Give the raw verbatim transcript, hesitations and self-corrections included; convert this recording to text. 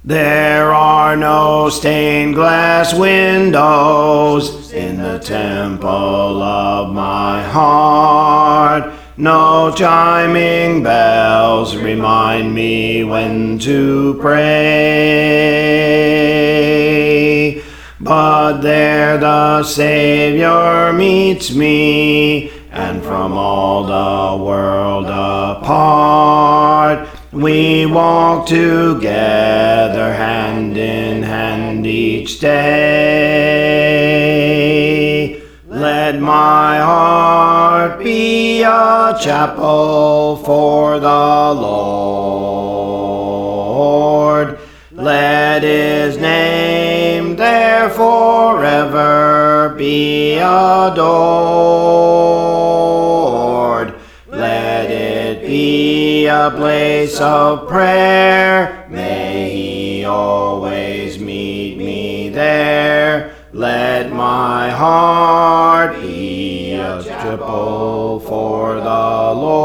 There are no stained glass windows in the temple of my heart. No chiming bells remind me when to pray. But there the Savior meets me, and from all the world apart, we walk together hand in hand each day. Let my heart be a chapel for the Lord. Let his name there forever be adored. Let it be a place of prayer. May he always meet me there. Let my heart be a chapel for the Lord.